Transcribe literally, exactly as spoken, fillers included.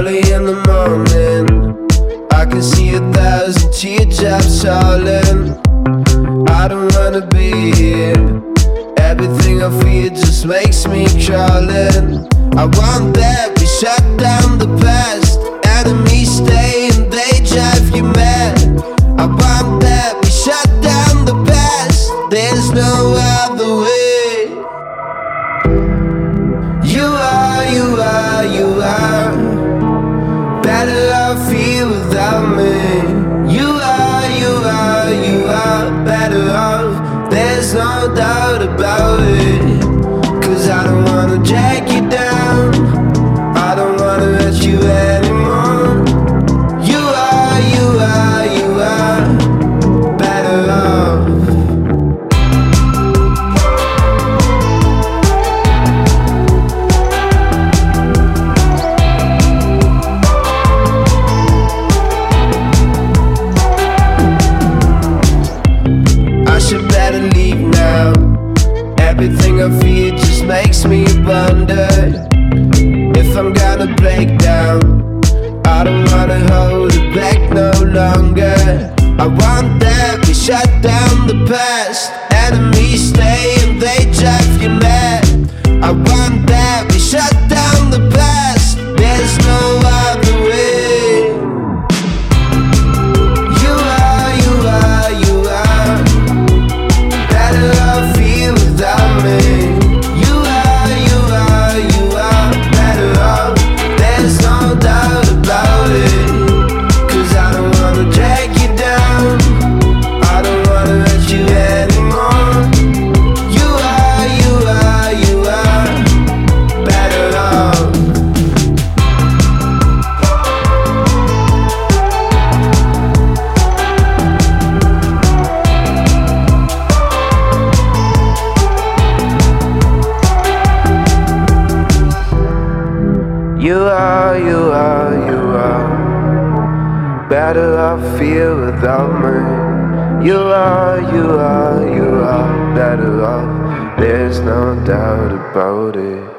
early in the morning, I can see a thousand teardrops falling. I don't wanna be here. Everything I feel just makes me crawling. I want that we shut down the past. Enemies stay and they drive you mad. I want that we shut down the past. There's no other way. You are, you are, you are better off here without me. You are, you are, you are better off. There's no doubt about it. Cause I don't wanna drag you down, I don't wanna hurt you anymore. You are, you are, you are better off. I should better leave now. Everything I feel just makes me wonder if I'm gonna break down. I don't wanna hold it back no longer. I want that we shut down the past. Enemies stay and they drive you mad. I want that we shut down the past. There's no other way. You are, you are, you are better off here without me. You are, you are, you are better off. There's no doubt about it. Cause I don't wanna drag you down, I don't wanna hurt you anymore. You are, you are, you are better off. You are, you are, you are better off here without me. You are, you are, you are better off. There's no doubt about it.